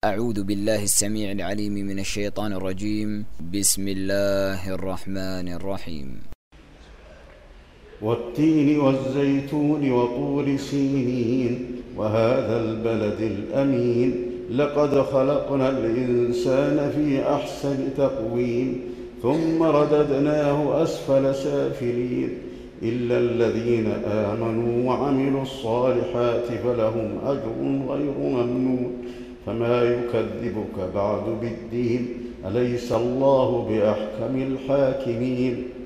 أعوذ بالله السميع العليم من الشيطان الرجيم. بسم الله الرحمن الرحيم. والتين والزيتون وطور سينين وهذا البلد الأمين لقد خلقنا الإنسان في أحسن تقويم ثم رددناه أسفل سافلين إلا الذين آمنوا وعملوا الصالحات فلهم أجر غير ممنون فما يكذبك بعد بالدين أليس الله بأحكم الحاكمين